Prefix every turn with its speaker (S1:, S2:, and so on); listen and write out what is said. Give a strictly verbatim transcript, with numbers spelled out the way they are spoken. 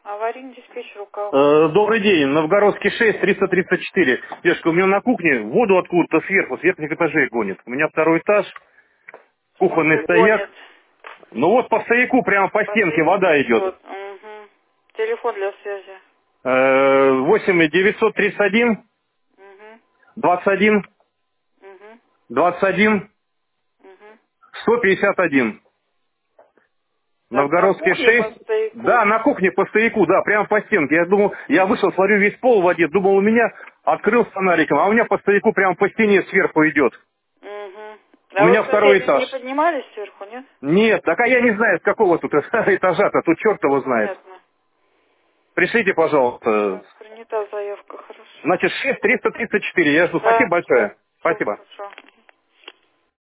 S1: Аварийный диспетчер УК.
S2: Э, Добрый день, Новгородский шесть, триста тридцать четыре. Девушка, у меня на кухне воду откуда-то сверху, с верхних этажей гонит. У меня второй этаж,
S1: В
S2: кухонный
S1: смысле
S2: стояк.
S1: гонит?
S2: Ну вот по стояку прямо по
S1: По
S2: стенке
S1: стояку
S2: вода идет.
S1: течет. Угу. Телефон для связи.
S2: Э, восемь девятьсот тридцать один,
S1: Угу.
S2: двадцать один,
S1: Угу.
S2: двадцать один,
S1: Угу.
S2: сто пятьдесят один.
S1: Так, на
S2: Новгородский
S1: кухне по
S2: шесть.
S1: стояку.
S2: Да, на кухне по стояку, да, прямо по стенке. Я думал, я вышел, смотрю, весь пол в воде, думал, у меня открыл с фонариком, а у меня по стояку прямо по стене сверху идет.
S1: Угу.
S2: У
S1: А вы
S2: меня
S1: с
S2: второй
S1: соседями
S2: этаж.
S1: не поднимались сверху, нет?
S2: Нет, так а я не знаю, с какого тут этажа-то, тут черт его знает.
S1: Понятно.
S2: Пришлите, пожалуйста.
S1: Так, принята заявка, хорошо.
S2: Значит, шесть триста тридцать четыре, я жду. Спасибо
S1: Да, да,
S2: большое.
S1: все
S2: Спасибо.
S1: хорошо.